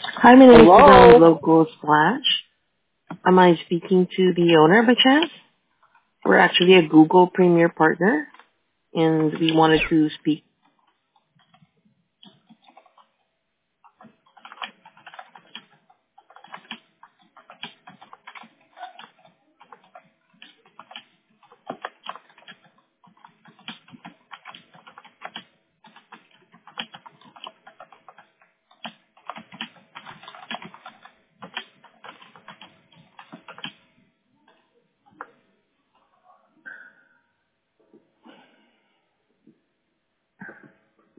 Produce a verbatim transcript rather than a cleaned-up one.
Hi, my name is Yvonne Hello? Local Splash. Am I speaking to the owner by chance? We're actually a Google Premier partner, and we wanted to speak